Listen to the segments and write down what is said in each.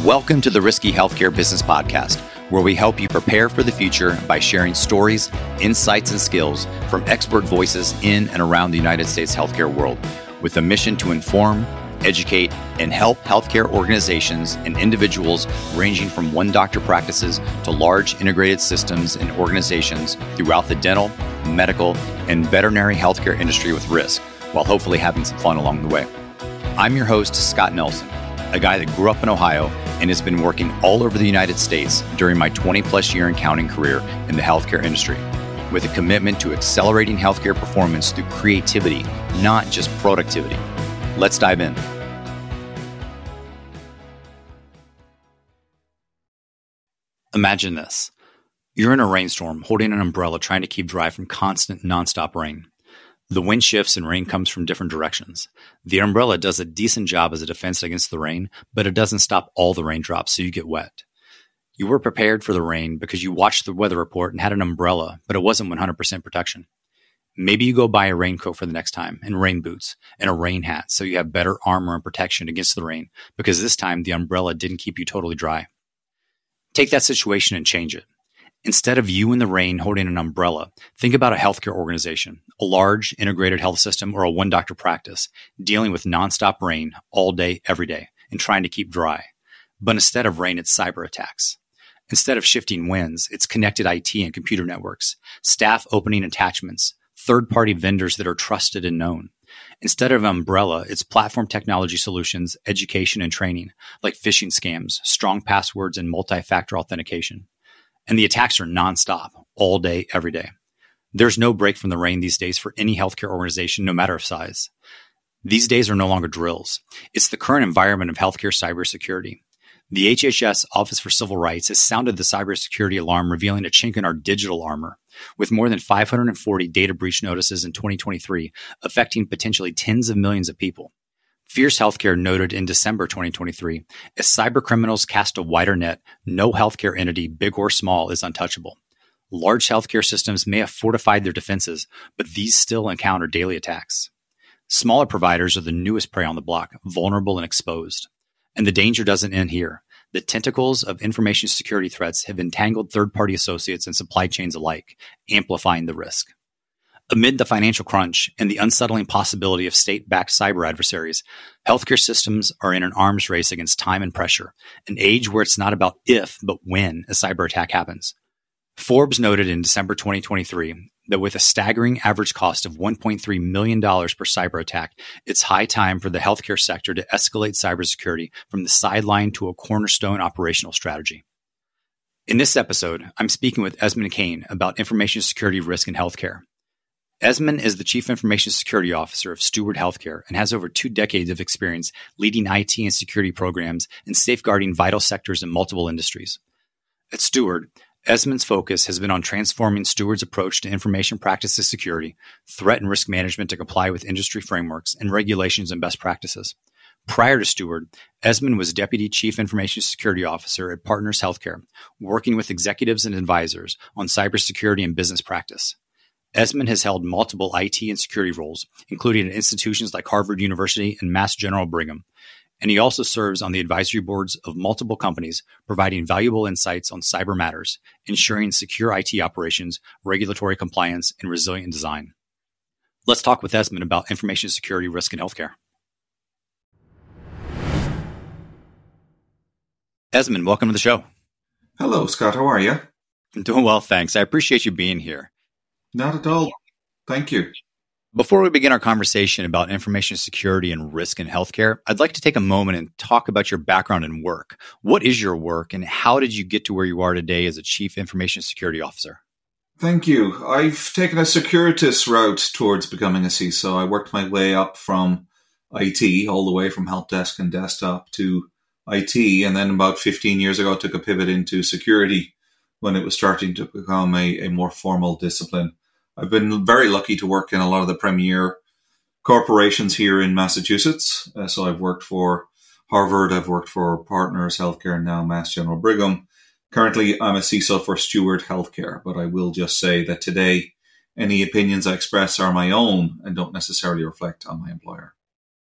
Welcome to the Risky Healthcare Business Podcast, where we help you prepare for the future by sharing stories, insights, and skills from expert voices in and around the United States healthcare world, with a mission to inform, educate, and help healthcare organizations and individuals ranging from one-doctor practices to large integrated systems and organizations throughout the dental, medical, and veterinary healthcare industry with risk, while hopefully having some fun along the way. I'm your host, Scott Nelson, a guy that grew up in Ohio and has been working all over the United States during my 20-plus year and counting career in the healthcare industry, with a commitment to accelerating healthcare performance through creativity, not just productivity. Let's dive in. Imagine this. You're in a rainstorm, holding an umbrella, trying to keep dry from constant, nonstop rain. The wind shifts and rain comes from different directions. The umbrella does a decent job as a defense against the rain, but it doesn't stop all the raindrops, so you get wet. You were prepared for the rain because you watched the weather report and had an umbrella, but it wasn't 100% protection. Maybe you go buy a raincoat for the next time, and rain boots, and a rain hat, so you have better armor and protection against the rain, because this time the umbrella didn't keep you totally dry. Take that situation and change it. Instead of you in the rain holding an umbrella, think about a healthcare organization, a large integrated health system, or a one-doctor practice dealing with nonstop rain all day, every day, and trying to keep dry. But instead of rain, it's cyber attacks. Instead of shifting winds, it's connected IT and computer networks, staff opening attachments, third-party vendors that are trusted and known. Instead of umbrella, it's platform technology solutions, education, and training, like phishing scams, strong passwords, and multi-factor authentication. And the attacks are nonstop, all day, every day. There's no break from the rain these days for any healthcare organization, no matter of size. These days are no longer drills. It's the current environment of healthcare cybersecurity. The HHS Office for Civil Rights has sounded the cybersecurity alarm, revealing a chink in our digital armor, with more than 540 data breach notices in 2023, affecting potentially tens of millions of people. Fierce Healthcare noted in December 2023, as cybercriminals cast a wider net, no healthcare entity, big or small, is untouchable. Large healthcare systems may have fortified their defenses, but these still encounter daily attacks. Smaller providers are the newest prey on the block, vulnerable and exposed. And the danger doesn't end here. The tentacles of information security threats have entangled third-party associates and supply chains alike, amplifying the risk. Amid the financial crunch and the unsettling possibility of state-backed cyber adversaries, healthcare systems are in an arms race against time and pressure, an age where it's not about if, but when a cyber attack happens. Forbes noted in December 2023 that with a staggering average cost of $1.3 million per cyber attack, it's high time for the healthcare sector to escalate cybersecurity from the sideline to a cornerstone operational strategy. In this episode, I'm speaking with Esmond Kane about information security risk in healthcare. Esmond is the Chief Information Security Officer of Steward Healthcare and has over 2 decades of experience leading IT and security programs and safeguarding vital sectors in multiple industries. At Steward, Esmond's focus has been on transforming Steward's approach to information practices security, threat and risk management to comply with industry frameworks and regulations and best practices. Prior to Steward, Esmond was Deputy Chief Information Security Officer at Partners Healthcare, working with executives and advisors on cybersecurity and business practice. Esmond has held multiple IT and security roles, including at institutions like Harvard University and Mass General Brigham, and he also serves on the advisory boards of multiple companies, providing valuable insights on cyber matters, ensuring secure IT operations, regulatory compliance, and resilient design. Let's talk with Esmond about information security risk in healthcare. Esmond, welcome to the show. Hello, Scott. How are you? I'm doing well, thanks. I appreciate you being here. Not at all. Thank you. Before we begin our conversation about information security and risk in healthcare, I'd like to take a moment and talk about your background and work. What is your work, and how did you get to where you are today as a Chief Information Security Officer? Thank you. I've taken a circuitous route towards becoming a CISO. I worked my way up from IT, all the way from help desk and desktop to IT, and then about 15 years ago took a pivot into security when it was starting to become a more formal discipline. I've been very lucky to work in a lot of the premier corporations here in Massachusetts. So I've worked for Harvard, I've worked for Partners Healthcare, and now Mass General Brigham. Currently, I'm a CISO for Steward Healthcare, but I will just say that today, any opinions I express are my own and don't necessarily reflect on my employer.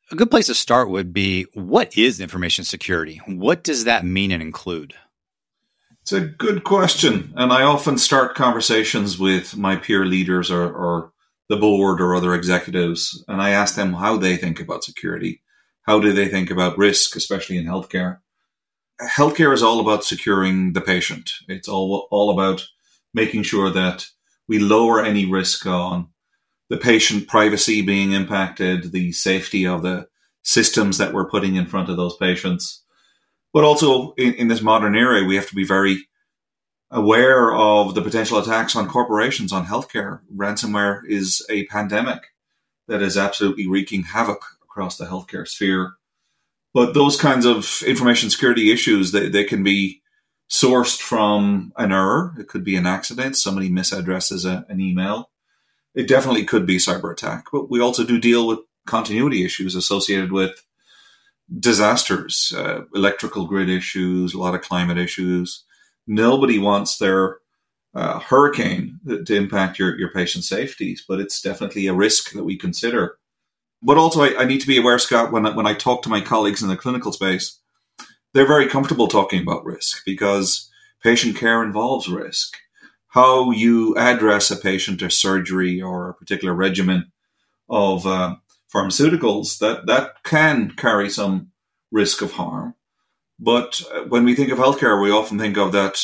A good place to start would be, what is information security? What does that mean and include? It's a good question. And I often start conversations with my peer leaders or the board or other executives, and I ask them how they think about security. How do they think about risk, especially in healthcare? Healthcare is all about securing the patient. It's all about making sure that we lower any risk on the patient privacy being impacted, the safety of the systems that we're putting in front of those patients. But also in this modern era, we have to be very aware of the potential attacks on corporations, on healthcare. Ransomware is a pandemic that is absolutely wreaking havoc across the healthcare sphere. But those kinds of information security issues, they can be sourced from an error. It could be an accident. Somebody misaddresses an email. It definitely could be cyber attack. But we also do deal with continuity issues associated with disasters, electrical grid issues, a lot of climate issues. Nobody wants their hurricane to impact your patient safety, but it's definitely a risk that we consider. But also, I need to be aware, Scott, when I talk to my colleagues in the clinical space, they're very comfortable talking about risk because patient care involves risk. How you address a patient or surgery or a particular regimen of pharmaceuticals, that can carry some risk of harm. But when we think of healthcare, we often think of that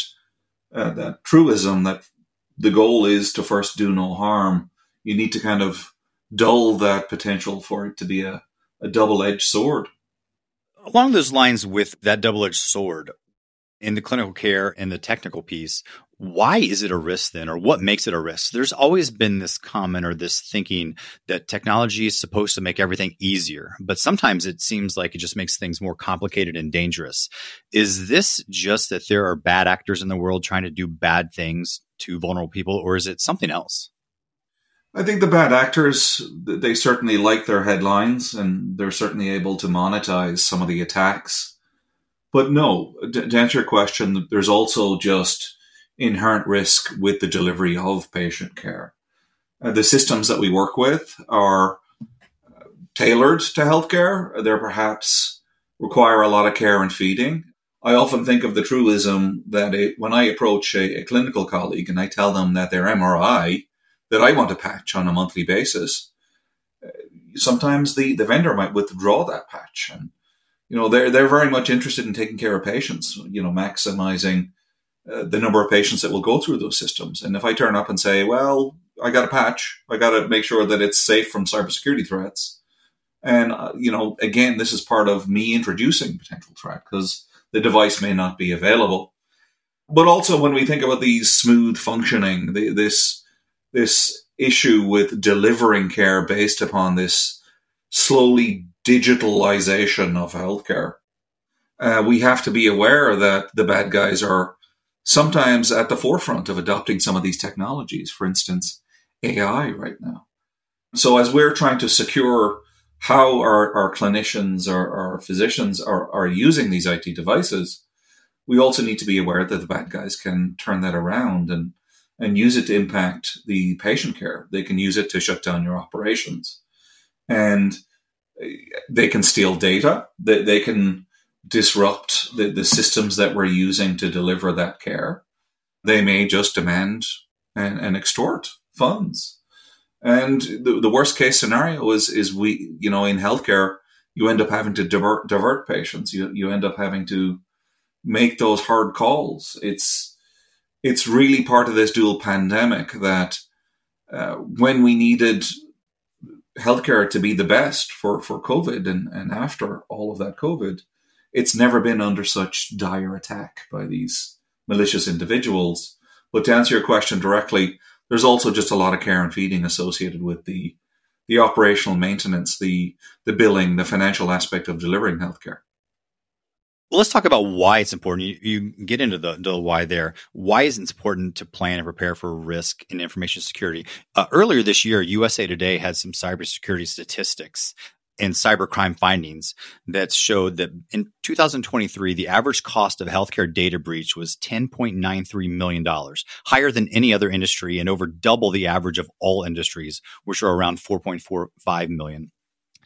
truism that the goal is to first do no harm. You need to kind of dull that potential for it to be a double-edged sword. Along those lines with that double-edged sword, in the clinical care and the technical piece, why is it a risk then, or what makes it a risk? There's always been this comment or this thinking that technology is supposed to make everything easier, but sometimes it seems like it just makes things more complicated and dangerous. Is this just that there are bad actors in the world trying to do bad things to vulnerable people, or is it something else? I think the bad actors, they certainly like their headlines and they're certainly able to monetize some of the attacks. But no, to answer your question, there's also just inherent risk with the delivery of patient care. The systems that we work with are tailored to healthcare. They perhaps require a lot of care and feeding. I often think of the truism that when I approach a clinical colleague and I tell them that their MRI that I want to patch on a monthly basis, sometimes the vendor might withdraw that patch. And, they're very much interested in taking care of patients, maximizing the number of patients that will go through those systems. And if I turn up and say, well, I got a patch, I got to make sure that it's safe from cybersecurity threats. And, again, this is part of me introducing potential threat because the device may not be available. But also when we think about these smooth functioning, this issue with delivering care based upon this slowly digitalization of healthcare, we have to be aware that the bad guys are sometimes at the forefront of adopting some of these technologies, for instance, AI right now. So as we're trying to secure how our clinicians or our physicians are using these IT devices, we also need to be aware that the bad guys can turn that around and use it to impact the patient care. They can use it to shut down your operations. And they can steal data. They can disrupt the systems that we're using to deliver that care. They may just demand and extort funds. And the worst case scenario is we, in healthcare, you end up having to divert patients. You end up having to make those hard calls. It's really part of this dual pandemic that when we needed healthcare to be the best for COVID and after all of that COVID, it's never been under such dire attack by these malicious individuals. But to answer your question directly, there's also just a lot of care and feeding associated with the operational maintenance, the billing, the financial aspect of delivering healthcare. Well, let's talk about why it's important. You get into the why there. Why is it important to plan and prepare for risk in information security? Earlier this year, USA Today had some cybersecurity statistics and cybercrime findings that showed that in 2023, the average cost of healthcare data breach was $10.93 million, higher than any other industry and over double the average of all industries, which are around $4.45 million.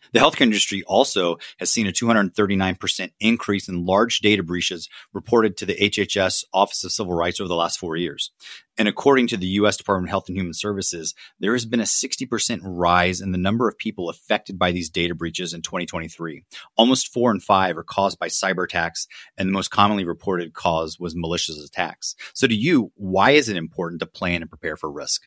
The healthcare industry also has seen a 239% increase in large data breaches reported to the HHS Office of Civil Rights over the last 4 years. And according to the U.S. Department of Health and Human Services, there has been a 60% rise in the number of people affected by these data breaches in 2023. Almost 4 in 5 are caused by cyber attacks, and the most commonly reported cause was malicious attacks. So to you, why is it important to plan and prepare for risk?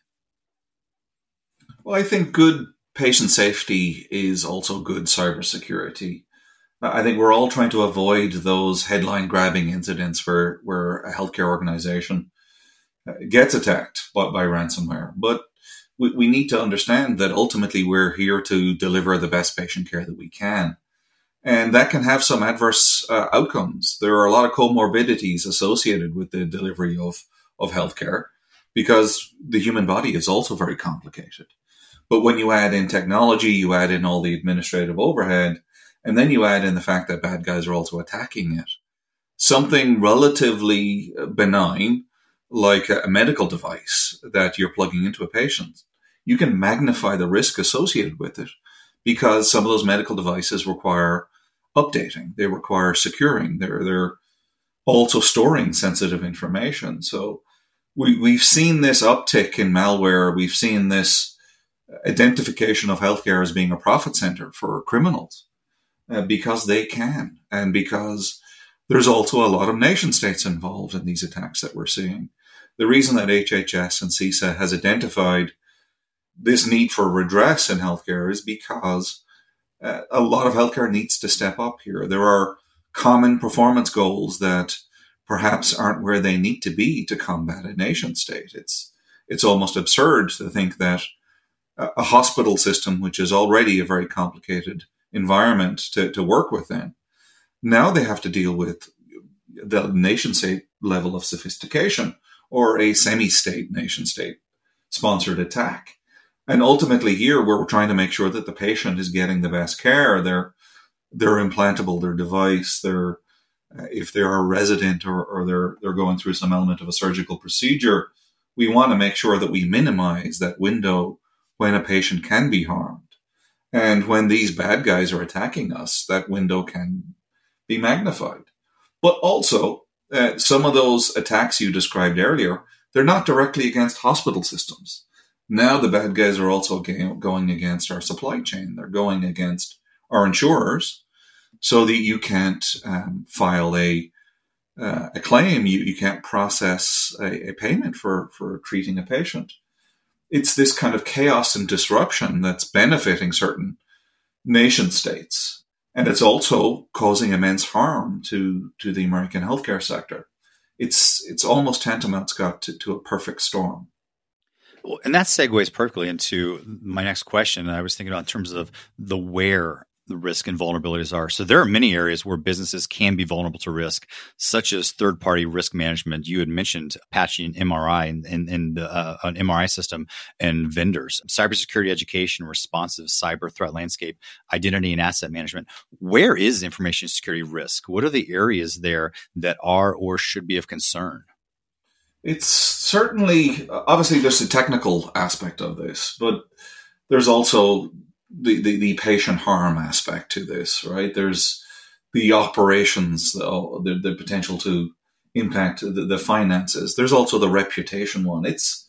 Well, I think good patient safety is also good cybersecurity. I think we're all trying to avoid those headline-grabbing incidents where a healthcare organization gets attacked by ransomware. But we need to understand that ultimately we're here to deliver the best patient care that we can. And that can have some adverse outcomes. There are a lot of comorbidities associated with the delivery of healthcare because the human body is also very complicated. But when you add in technology, you add in all the administrative overhead, and then you add in the fact that bad guys are also attacking it. Something relatively benign, like a medical device that you're plugging into a patient, you can magnify the risk associated with it because some of those medical devices require updating. They require securing. They're also storing sensitive information. So we've seen this uptick in malware. We've seen this identification of healthcare as being a profit center for criminals because they can, and because there's also a lot of nation states involved in these attacks that we're seeing. The reason that HHS and CISA has identified this need for redress in healthcare is because a lot of healthcare needs to step up here. There are common performance goals that perhaps aren't where they need to be to combat a nation state. It's almost absurd to think that a hospital system, which is already a very complicated environment to work within, now they have to deal with the nation state level of sophistication or a semi-state nation state sponsored attack. And ultimately here we're trying to make sure that the patient is getting the best care. They're implantable, their device, if they are a resident or they're going through some element of a surgical procedure, we want to make sure that we minimize that window when a patient can be harmed. And when these bad guys are attacking us, that window can be magnified. But also, some of those attacks you described earlier, they're not directly against hospital systems. Now the bad guys are also going against our supply chain. They're going against our insurers so that you can't file a claim. You can't process a payment for treating a patient. It's this kind of chaos and disruption that's benefiting certain nation states. And it's also causing immense harm to the American healthcare sector. It's almost tantamount, Scott, to a perfect storm. Well, and that segues perfectly into my next question. I was thinking about in terms of where the risk and vulnerabilities are. So there are many areas where businesses can be vulnerable to risk, such as third-party risk management. You had mentioned Apache and MRI and an MRI system and vendors, cybersecurity education, responsive cyber threat landscape, identity and asset management. Where is information security risk? What are the areas there that are or should be of concern? It's certainly, obviously there's the technical aspect of this, but there's also the patient harm aspect to this, right? There's the operations, the potential to impact the finances. There's also the reputation one. It's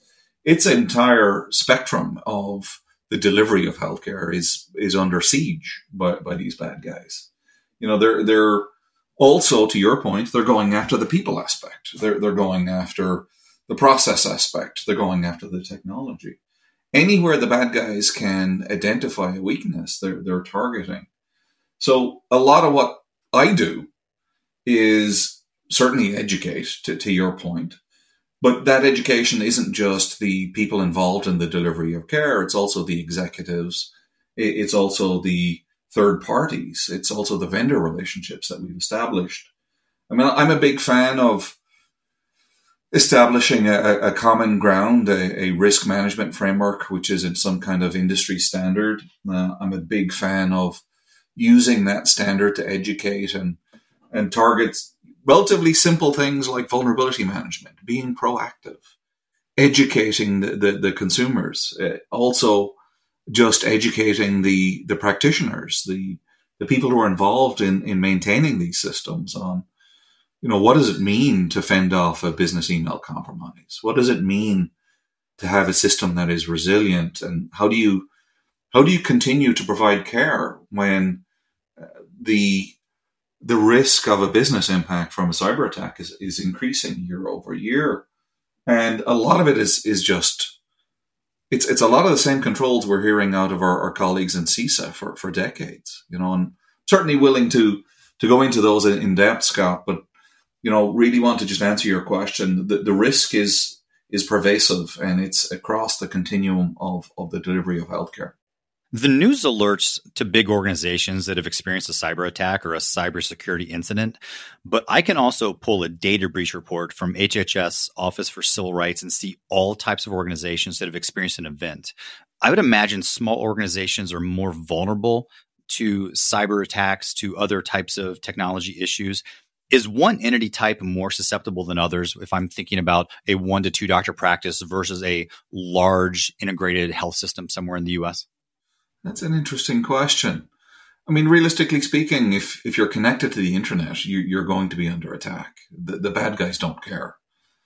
entire spectrum of the delivery of healthcare is under siege by these bad guys. You know, they're also, to your point, they're going after the people aspect. They're going after the process aspect. They're going after the technology. Anywhere the bad guys can identify a weakness, they're targeting. So a lot of what I do is certainly educate, to your point. But that education isn't just the people involved in the delivery of care. It's also the executives. It's also the third parties. It's also the vendor relationships that we've established. I mean, I'm a big fan of establishing a common ground, a risk management framework, which is in some kind of industry standard. I'm a big fan of using that standard to educate and target relatively simple things like vulnerability management, being proactive, educating the consumers. Also, just educating the practitioners, the people who are involved in maintaining these systems on, what does it mean to fend off a business email compromise? What does it mean to have a system that is resilient? And how do you continue to provide care when the risk of a business impact from a cyber attack is increasing year over year? And a lot of it is just, it's a lot of the same controls we're hearing out of our colleagues in CISA for decades, and certainly willing to go into those in depth, Scott, but, really want to just answer your question. The risk is pervasive, and it's across the continuum of the delivery of healthcare. The news alerts to big organizations that have experienced a cyber attack or a cybersecurity incident, but I can also pull a data breach report from HHS Office for Civil Rights and see all types of organizations that have experienced an event. I would imagine small organizations are more vulnerable to cyber attacks, to other types of technology issues. Is one entity type more susceptible than others if I'm thinking about a 1 to 2 doctor practice versus a large integrated health system somewhere in the US? That's an interesting question. I mean, realistically speaking, if you're connected to the internet, you're going to be under attack. The bad guys don't care.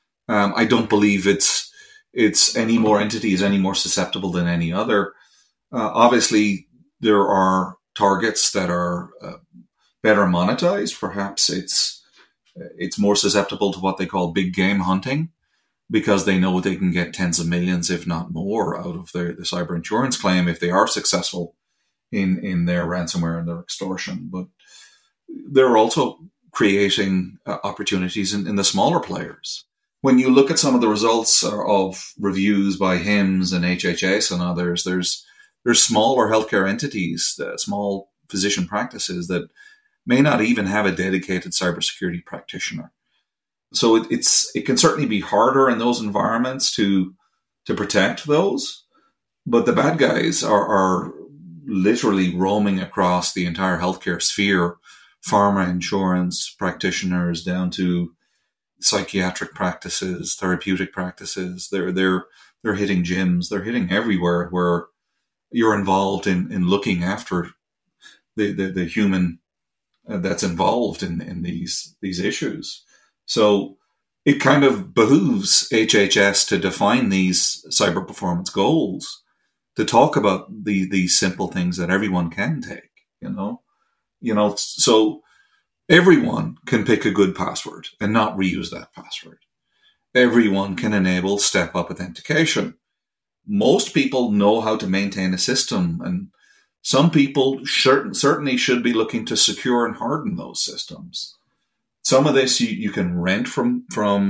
I don't believe it's any more entities any more susceptible than any other. Obviously, there are targets that are better monetized. Perhaps it's more susceptible to what they call big game hunting, because they know they can get tens of millions, if not more, out of the cyber insurance claim if they are successful in their ransomware and their extortion. But they're also creating opportunities in the smaller players. When you look at some of the results of reviews by HIMSS and HHS and others, there's smaller healthcare entities, small physician practices that may not even have a dedicated cybersecurity practitioner. So it can certainly be harder in those environments to protect those, but the bad guys are literally roaming across the entire healthcare sphere, pharma, insurance, practitioners, down to psychiatric practices, therapeutic practices. They're hitting gyms. They're hitting everywhere where you're involved in looking after the human that's involved in these issues. So it kind of behooves HHS to define these cyber performance goals, to talk about these simple things that everyone can take, so everyone can pick a good password and not reuse that password. Everyone can enable step-up authentication. Most people know how to maintain a system, and some people certainly should be looking to secure and harden those systems. Some of this you can rent from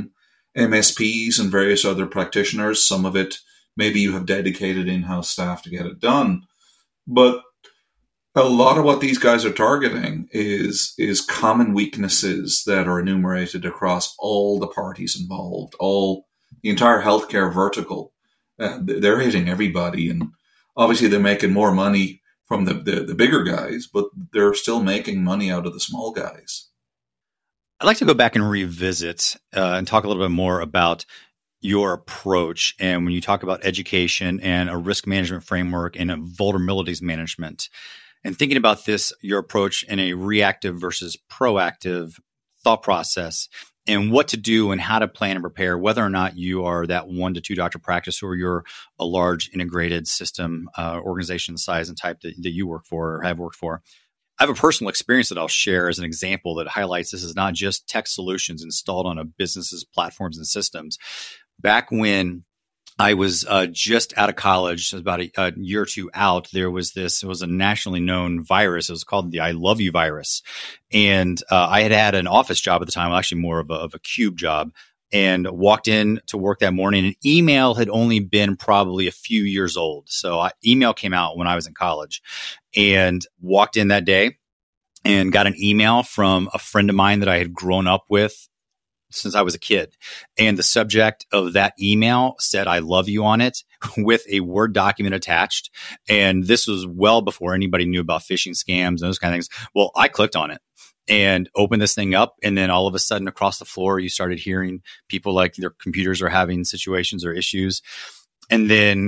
MSPs and various other practitioners. Some of it, maybe you have dedicated in-house staff to get it done. But a lot of what these guys are targeting is common weaknesses that are enumerated across all the parties involved, the entire healthcare vertical. They're hitting everybody, and obviously they're making more money from the bigger guys, but they're still making money out of the small guys. I'd like to go back and revisit and talk a little bit more about your approach. And when you talk about education and a risk management framework and a vulnerabilities management, and thinking about this, your approach in a reactive versus proactive thought process, and what to do and how to plan and prepare, whether or not you are that 1 to 2 doctor practice or you're a large integrated system organization size and type that you work for or have worked for. I have a personal experience that I'll share as an example that highlights this is not just tech solutions installed on a business's platforms and systems. Back when I was just out of college, about a year or two out, it was a nationally known virus. It was called the I Love You virus. And I had an office job at the time, actually more of a cube job, and walked in to work that morning, and email had only been probably a few years old. So email came out when I was in college, and walked in that day and got an email from a friend of mine that I had grown up with since I was a kid. And the subject of that email said, "I love you" on it, with a Word document attached. And this was well before anybody knew about phishing scams and those kind of things. Well, I clicked on it and opened this thing up. And then all of a sudden across the floor, you started hearing people like their computers are having situations or issues. And then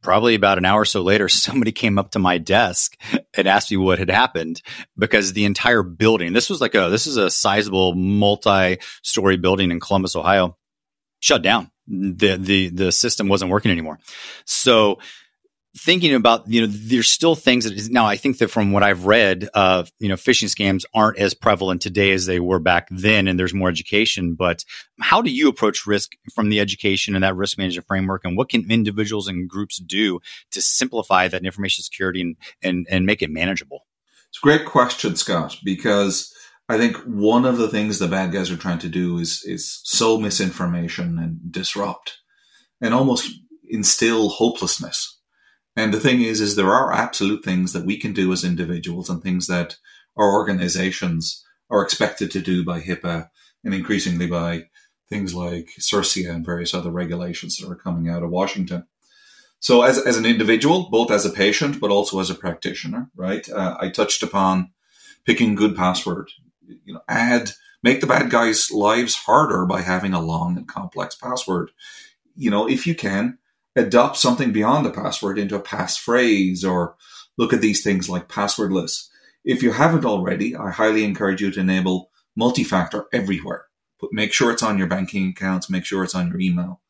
probably about an hour or so later, somebody came up to my desk and asked me what had happened, because the entire building, this is a sizable multi-story building in Columbus, Ohio, shut down. The system wasn't working anymore. So thinking about, there's still things that now I think that from what I've read, phishing scams aren't as prevalent today as they were back then, and there's more education. But how do you approach risk from the education and that risk management framework? And what can individuals and groups do to simplify that information security and make it manageable? It's a great question, Scott, because I think one of the things the bad guys are trying to do is sow misinformation and disrupt and almost instill hopelessness. And the thing is there are absolute things that we can do as individuals and things that our organizations are expected to do by HIPAA and increasingly by things like CERCIA and various other regulations that are coming out of Washington. So as an individual, both as a patient, but also as a practitioner, right? I touched upon picking good password, make the bad guys' lives harder by having a long and complex password. If you can, adopt something beyond the password into a passphrase, or look at these things like passwordless. If you haven't already, I highly encourage you to enable multi-factor everywhere. Make sure it's on your banking accounts, make sure it's on your email.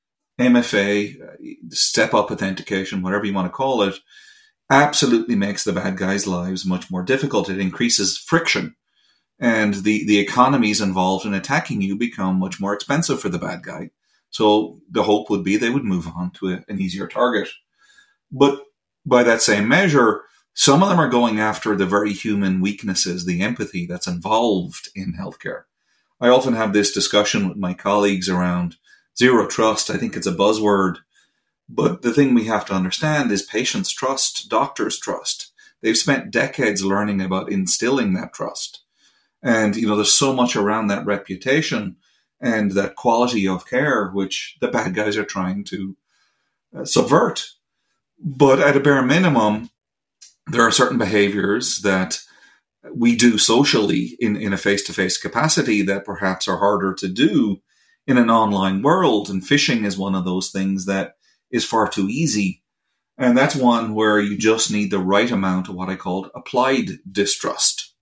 MFA, step-up authentication, whatever you want to call it, absolutely makes the bad guys' lives much more difficult. It increases friction, and the economies involved in attacking you become much more expensive for the bad guy. So the hope would be they would move on to an easier target. But by that same measure, some of them are going after the very human weaknesses, the empathy that's involved in healthcare. I often have this discussion with my colleagues around zero trust. I think it's a buzzword. But the thing we have to understand is patients trust, doctors trust. They've spent decades learning about instilling that trust. And, there's so much around that reputation and that quality of care, which the bad guys are trying to subvert. But at a bare minimum, there are certain behaviors that we do socially in a face-to-face capacity that perhaps are harder to do in an online world. And phishing is one of those things that is far too easy. And that's one where you just need the right amount of what I called applied distrust.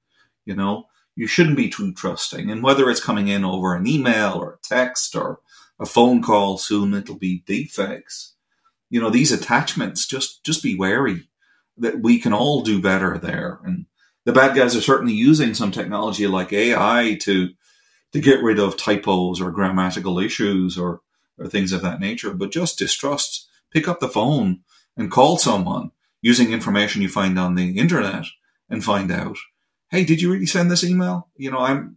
You shouldn't be too trusting. And whether it's coming in over an email or a text or a phone call, soon it'll be deepfakes. These attachments, just be wary that we can all do better there. And the bad guys are certainly using some technology like AI to get rid of typos or grammatical issues or things of that nature. But just distrust. Pick up the phone and call someone using information you find on the internet and find out, hey, did you really send this email? Am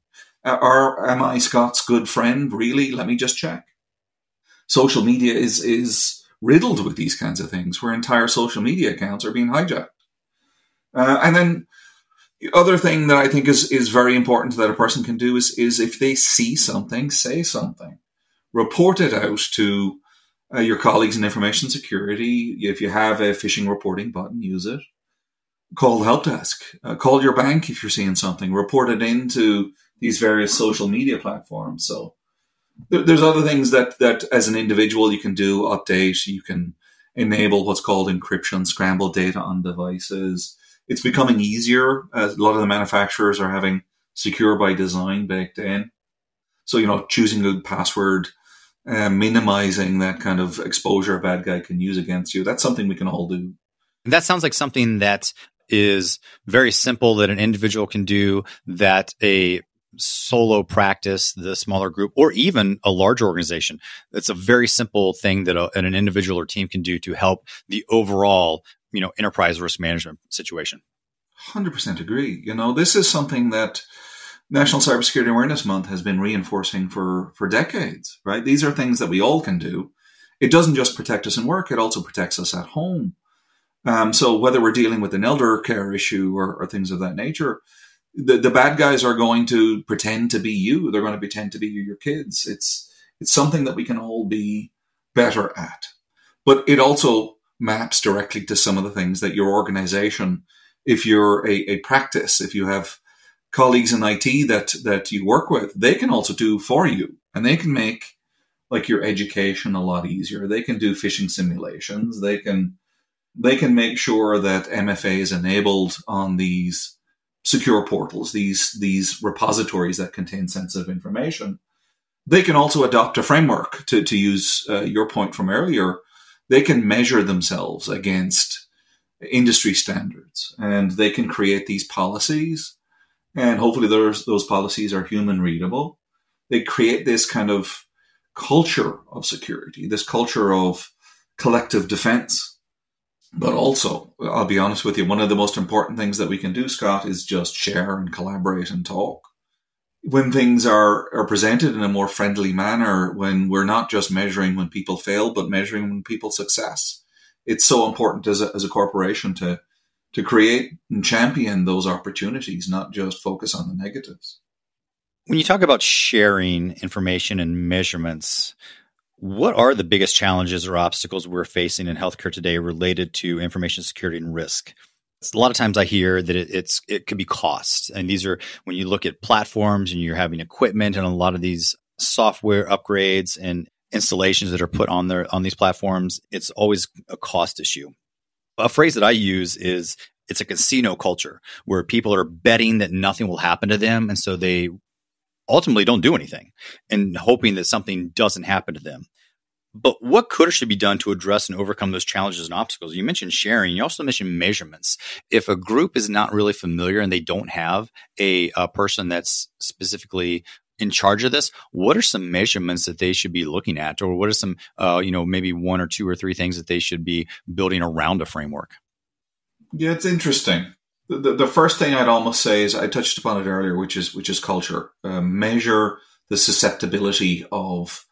I Scott's good friend? Really? Let me just check. Social media is riddled with these kinds of things where entire social media accounts are being hijacked. And then the other thing that I think is very important that a person can do is if they see something, say something. Report it out to your colleagues in information security. If you have a phishing reporting button, use it. Call the help desk. Call your bank if you're seeing something. Report it into these various social media platforms. So there's other things that as an individual you can do. Update. You can enable what's called encryption, scramble data on devices. It's becoming easier. A lot of the manufacturers are having secure by design baked in. So, choosing a good password, minimizing that kind of exposure a bad guy can use against you. That's something we can all do. And that sounds like something that is very simple that an individual can do, that a solo practice, the smaller group, or even a larger organization. It's a very simple thing that an individual or team can do to help the overall, enterprise risk management situation. 100% agree. This is something that National Cybersecurity Awareness Month has been reinforcing for decades, right? These are things that we all can do. It doesn't just protect us in work, it also protects us at home. So whether we're dealing with an elder care issue or things of that nature, the bad guys are going to pretend to be you. They're going to pretend to be your kids. It's something that we can all be better at. But it also maps directly to some of the things that your organization, if you're a practice, if you have colleagues in IT that you work with, they can also do for you. And they can make like your education a lot easier. They can do phishing simulations. They can make sure that MFA is enabled on these secure portals, these repositories that contain sensitive information. They can also adopt a framework to use your point from earlier. They can measure themselves against industry standards, and they can create these policies. And hopefully those policies are human readable. They create this kind of culture of security, this culture of collective defense. But also, I'll be honest with you, one of the most important things that we can do, Scott, is just share and collaborate and talk. When things are presented in a more friendly manner, when we're not just measuring when people fail, but measuring when people success, it's so important as a corporation to create and champion those opportunities, not just focus on the negatives. When you talk about sharing information and measurements, what are the biggest challenges or obstacles we're facing in healthcare today related to information security and risk? A lot of times I hear that it could be cost. And these are when you look at platforms and you're having equipment and a lot of these software upgrades and installations that are put on these platforms, it's always a cost issue. A phrase that I use is it's a casino culture where people are betting that nothing will happen to them. And so they ultimately don't do anything and hoping that something doesn't happen to them. But what could or should be done to address and overcome those challenges and obstacles? You mentioned sharing. You also mentioned measurements. If a group is not really familiar and they don't have a person that's specifically in charge of this, what are some measurements that they should be looking at? Or what are some, maybe one or two or three things that they should be building around a framework? Yeah, it's interesting. The first thing I'd almost say is, I touched upon it earlier, which is culture. Measure the susceptibility of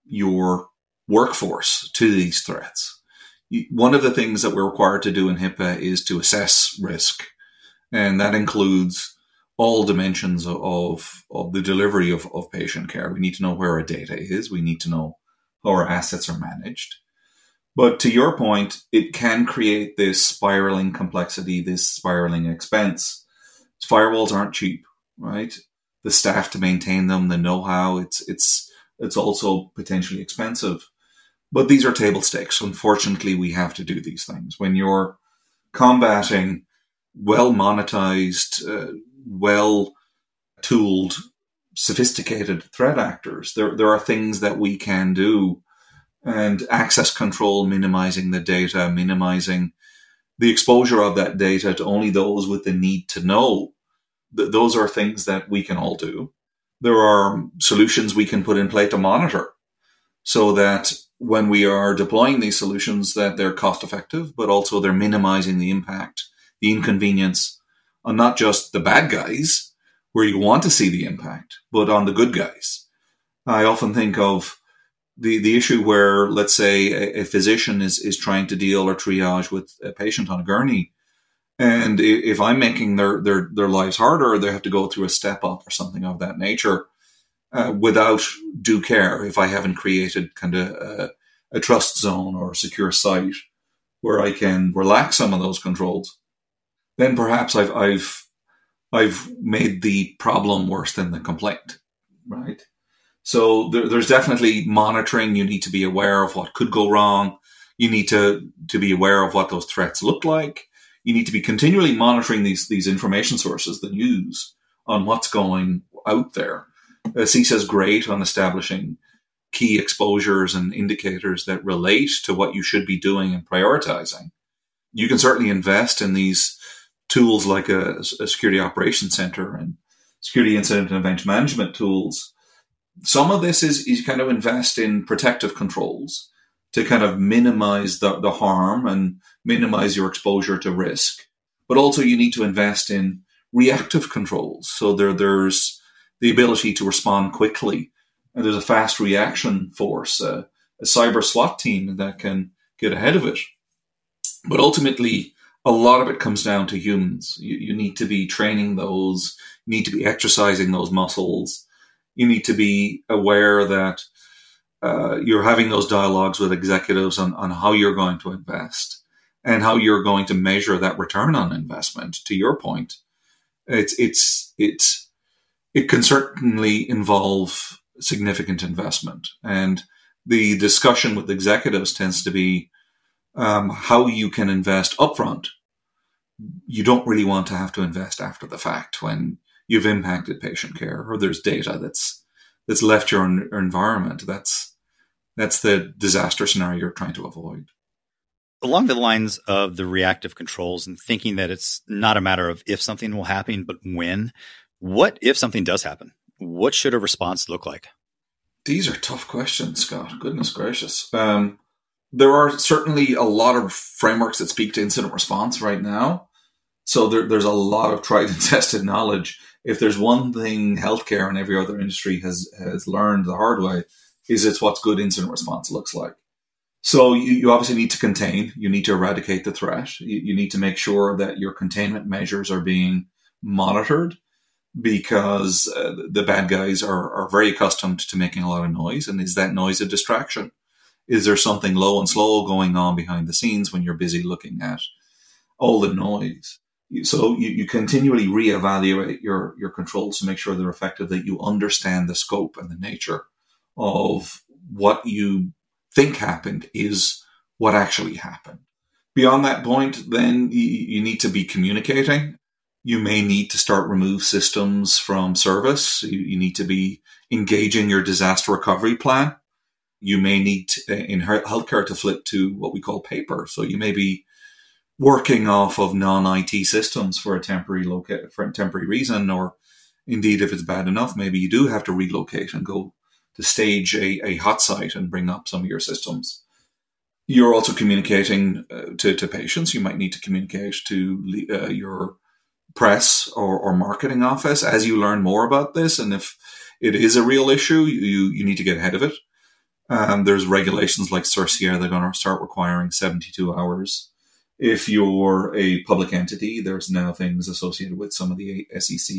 your workforce to these threats. One of the things that we're required to do in HIPAA is to assess risk, and that includes all dimensions of the delivery of patient care. We need to know where our data is. We need to know how our assets are managed. But to your point, it can create this spiraling complexity, this spiraling expense. Firewalls aren't cheap, right? The staff to maintain them, the know-how, it's also potentially expensive. But these are table stakes. Unfortunately, we have to do these things. When you're combating well-monetized, well-tooled, sophisticated threat actors, there are things that we can do. And access control, minimizing the data, minimizing the exposure of that data to only those with the need to know. Those are things that we can all do. There are solutions we can put in play to monitor so that when we are deploying these solutions, that they're cost effective, but also they're minimizing the impact, the inconvenience on not just the bad guys where you want to see the impact, but on the good guys. I often think of the issue where, let's say, a physician is trying to deal or triage with a patient on a gurney. And if I'm making their lives harder, they have to go through a step up or something of that nature without due care. If I haven't created kind of a trust zone or a secure site where I can relax some of those controls, then perhaps I've made the problem worse than the complaint, right? So there's definitely monitoring. You need to be aware of what could go wrong. You need to be aware of what those threats look like. You need to be continually monitoring these information sources, the news, on what's going out there. CISA is great on establishing key exposures and indicators that relate to what you should be doing and prioritizing. You can certainly invest in these tools like a security operations center and security incident and event management tools. Some of this is you kind of invest in protective controls to kind of minimize the harm and minimize your exposure to risk. But also you need to invest in reactive controls. So there's the ability to respond quickly. And there's a fast reaction force, a cyber SWAT team that can get ahead of it. But ultimately, a lot of it comes down to humans. You need to be training those, you need to be exercising those muscles. You need to be aware that you're having those dialogues with executives on how you're going to invest and how you're going to measure that return on investment. To your point, it can certainly involve significant investment. And the discussion with executives tends to be how you can invest upfront. You don't really want to have to invest after the fact when you've impacted patient care or there's data that's left your environment. That's the disaster scenario you're trying to avoid. Along the lines of the reactive controls and thinking that it's not a matter of if something will happen, but when, what if something does happen? What should a response look like? These are tough questions, Scott. Goodness gracious. There are certainly a lot of frameworks that speak to incident response right now. So there's a lot of tried and tested knowledge. If there's one thing healthcare and every other industry has learned the hard way, is it's what good incident response looks like. So you obviously need to contain, you need to eradicate the threat. You need to make sure that your containment measures are being monitored, because the bad guys are very accustomed to making a lot of noise. And is that noise a distraction? Is there something low and slow going on behind the scenes when you're busy looking at all the noise? So you continually reevaluate your controls to make sure they're effective, that you understand the scope and the nature of what you think happened is what actually happened. Beyond that point, then you need to be communicating. You may need to start remove systems from service. You need to be engaging your disaster recovery plan. You may need in healthcare to flip to what we call paper. So you may be working off of non-IT systems for a temporary reason, or indeed, if it's bad enough, maybe you do have to relocate and go to stage a hot site and bring up some of your systems. You're also communicating to patients. You might need to communicate to your press or marketing office as you learn more about this. And if it is a real issue, you need to get ahead of it. There's regulations like CIRCIA, they're going to start requiring 72 hours. If you're a public entity, there's now things associated with some of the SEC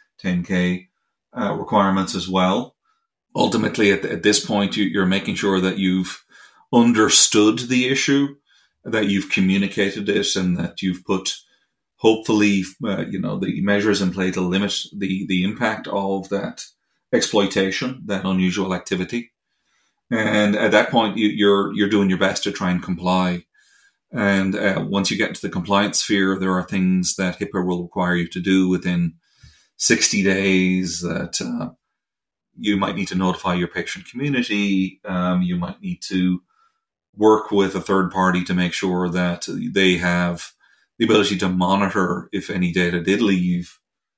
10K requirements as well. Ultimately, at this point, you're making sure that you've understood the issue, that you've communicated it, and that you've put, hopefully, the measures in play to limit the impact of that exploitation, that unusual activity. And at that point, you're doing your best to try and comply. And once you get into the compliance sphere, there are things that HIPAA will require you to do within 60 days that you might need to notify your patient community. You might need to work with a third party to make sure that they have the ability to monitor if any data did leave.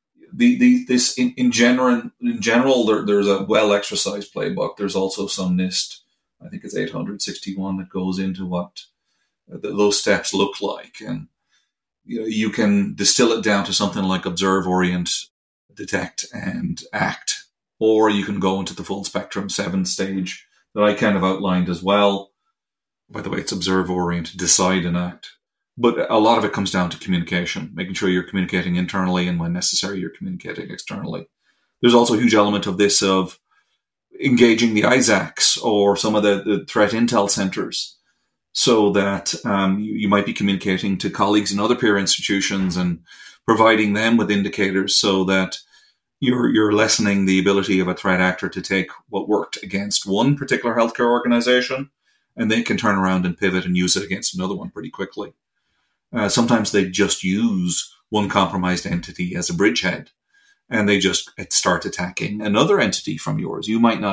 This in general, there's a well-exercised playbook. There's also some NIST, I think it's 861, that goes into what those steps look like. And you can distill it down to something like observe, orient, detect, and act. Or you can go into the full spectrum 7-stage that I kind of outlined as well. By the way, it's observe, orient, decide, and act. But a lot of it comes down to communication, making sure you're communicating internally, and when necessary, you're communicating externally. There's also a huge element of this of engaging the ISACs or some of the threat intel centers, so that you might be communicating to colleagues in other peer institutions and providing them with indicators so that you're lessening the ability of a threat actor to take what worked against one particular healthcare organization, and they can turn around and pivot and use it against another one pretty quickly. Sometimes they just use one compromised entity as a bridgehead, and they just start attacking another entity from yours. You may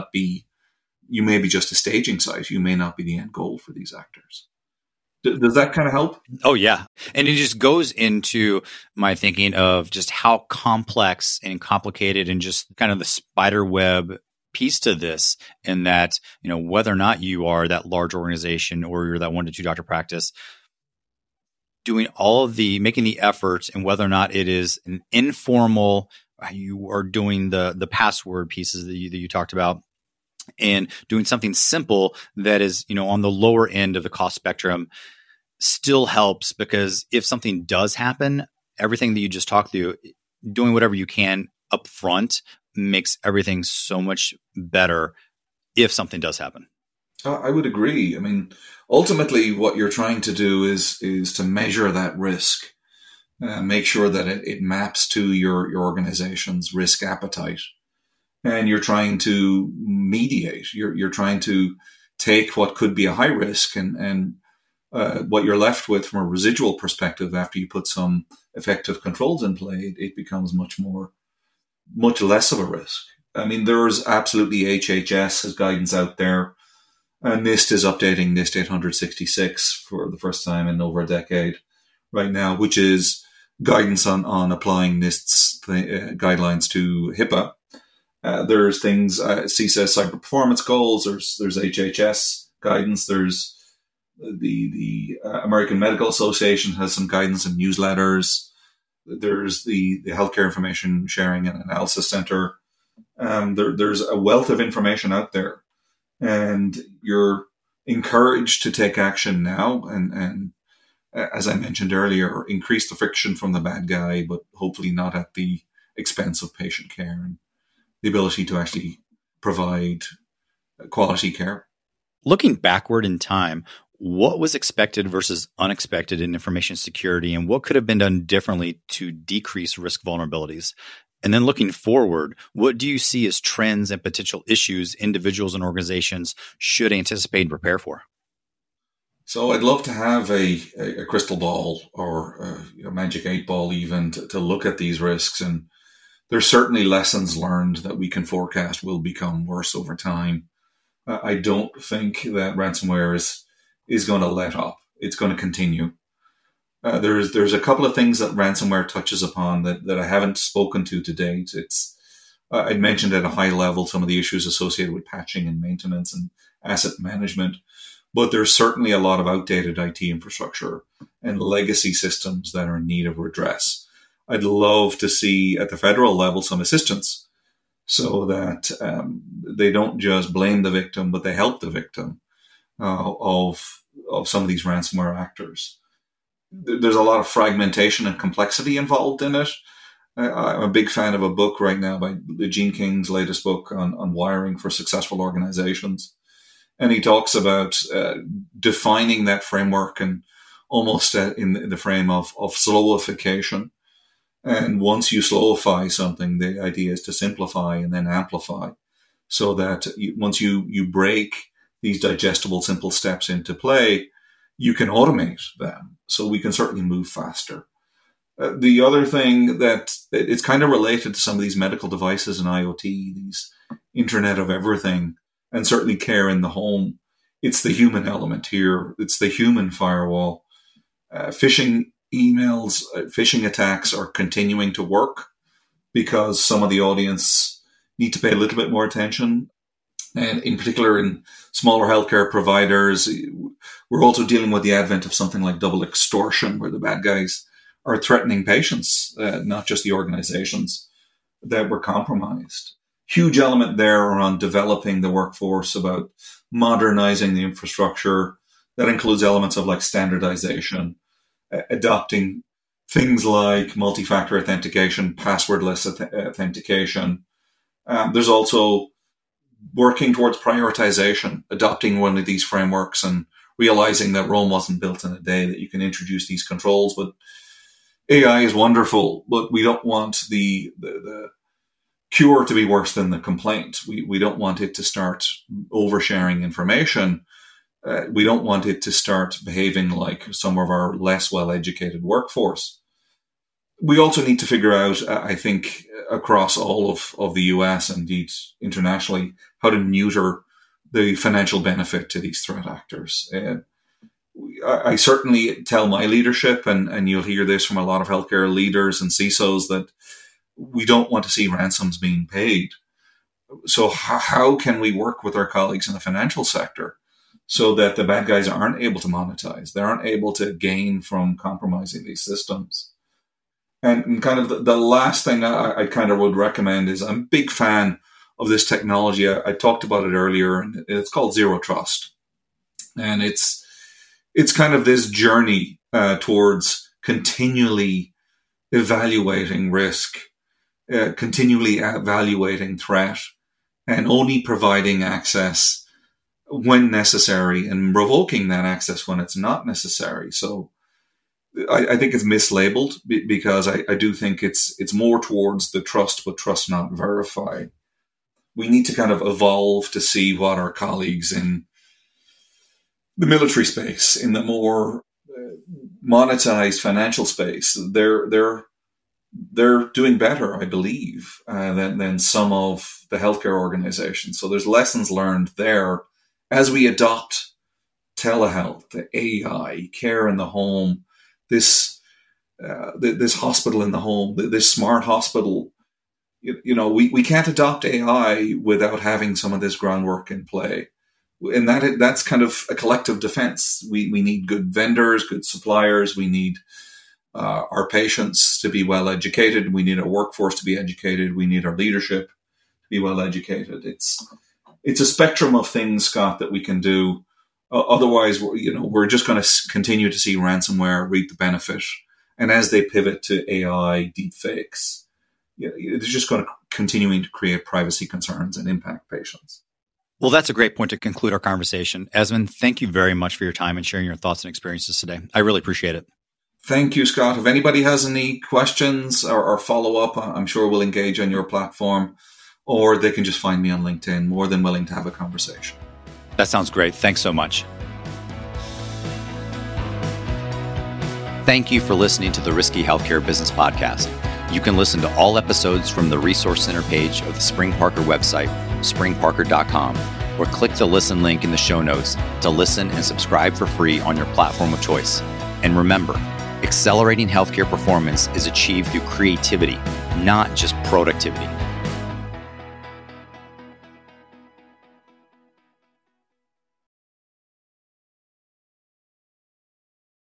be just a staging site. You may not be the end goal for these actors. Does that kind of help? Oh, yeah. And it just goes into my thinking of just how complex and complicated and just kind of the spider web piece to this, in that, whether or not you are that large organization or you're that 1 to 2 doctor practice, doing making the effort, and whether or not it is an informal, you are doing the password pieces that you talked about, and doing something simple that is, on the lower end of the cost spectrum still helps, because if something does happen, everything that you just talked through, doing whatever you can up front makes everything so much better if something does happen. I would agree. I mean, ultimately, what you're trying to do is to measure that risk, make sure that it maps to your organization's risk appetite, and you're trying to mediate. You're trying to take what could be a high risk and what you're left with from a residual perspective after you put some effective controls in play, it becomes much less of a risk. I mean, there's absolutely HHS has guidance out there. NIST is updating NIST 866 for the first time in over a decade right now, which is guidance on applying NIST's guidelines to HIPAA. There's things, CSIS cyber performance goals, there's HHS guidance, there's the American Medical Association has some guidance and newsletters. There's the Healthcare Information Sharing and Analysis Center. There's a wealth of information out there, and you're encouraged to take action now. And as I mentioned earlier, increase the friction from the bad guy, but hopefully not at the expense of patient care and the ability to actually provide quality care. Looking backward in time, what was expected versus unexpected in information security, and what could have been done differently to decrease risk vulnerabilities? And then looking forward, what do you see as trends and potential issues individuals and organizations should anticipate and prepare for? So I'd love to have a crystal ball or a magic 8-ball even to look at these risks. And there's certainly lessons learned that we can forecast will become worse over time. I don't think that ransomware is going to let up. It's going to continue. There's a couple of things that ransomware touches upon that I haven't spoken to date. I'd mentioned at a high level some of the issues associated with patching and maintenance and asset management, but there's certainly a lot of outdated IT infrastructure and legacy systems that are in need of redress. I'd love to see at the federal level some assistance so that they don't just blame the victim, but they help the victim of some of these ransomware actors. There's a lot of fragmentation and complexity involved in it. I'm a big fan of a book right now by Gene King's latest book on wiring for successful organizations. And he talks about defining that framework and almost in the frame of slowification. And once you slowify something, the idea is to simplify and then amplify so that once you break these digestible, simple steps into play, you can automate them. So we can certainly move faster. The other thing that it's kind of related to some of these medical devices and IoT, these Internet of Everything, and certainly care in the home. It's the human element here. It's the human firewall. Phishing emails, phishing attacks are continuing to work because some of the audience need to pay a little bit more attention. And in particular, in smaller healthcare providers, we're also dealing with the advent of something like double extortion, where the bad guys are threatening patients, not just the organizations that were compromised. Huge element there around developing the workforce, about modernizing the infrastructure. That includes elements of like standardization, adopting things like multi-factor authentication, passwordless authentication. There's also working towards prioritization, adopting one of these frameworks and realizing that Rome wasn't built in a day, that you can introduce these controls. But AI is wonderful, but we don't want the cure to be worse than the complaint. We don't want it to start oversharing information. We don't want it to start behaving like some of our less well-educated workforce. We also need to figure out, I think, across all of the US and indeed internationally, how to neuter the financial benefit to these threat actors. I certainly tell my leadership, and you'll hear this from a lot of healthcare leaders and CISOs, that we don't want to see ransoms being paid. So how can we work with our colleagues in the financial sector so that the bad guys aren't able to monetize? They aren't able to gain from compromising these systems. And kind of the last thing I kind of would recommend is, I'm a big fan of this technology. I talked about it earlier, and it's called Zero Trust. And it's kind of this journey towards continually evaluating risk, continually evaluating threat, and only providing access when necessary and revoking that access when it's not necessary. So I think it's mislabeled because I do think it's more towards the trust, but trust not verify. We need to kind of evolve to see what our colleagues in the military space, in the more monetized financial space, they're doing better, I believe, than some of the healthcare organizations. So there's lessons learned there as we adopt telehealth, the AI, care in the home, this hospital in the home, this smart hospital. We can't adopt AI without having some of this groundwork in play. And that's kind of a collective defense. We need good vendors, good suppliers. We need our patients to be well educated. We need our workforce to be educated. We need our leadership to be well educated. It's a spectrum of things, Scott, that we can do. Otherwise, we're just going to continue to see ransomware reap the benefit. And as they pivot to AI deepfakes, it's just going to continuing to create privacy concerns and impact patients. Well, that's a great point to conclude our conversation. Esmond, thank you very much for your time and sharing your thoughts and experiences today. I really appreciate it. Thank you, Scott. If anybody has any questions or follow-up, I'm sure we'll engage on your platform, or they can just find me on LinkedIn. More than willing to have a conversation. That sounds great. Thanks so much. Thank you for listening to the Risky Healthcare Business Podcast. You can listen to all episodes from the Resource Center page of the Spring Parker website, springparker.com, or click the listen link in the show notes to listen and subscribe for free on your platform of choice. And remember, accelerating healthcare performance is achieved through creativity, not just productivity.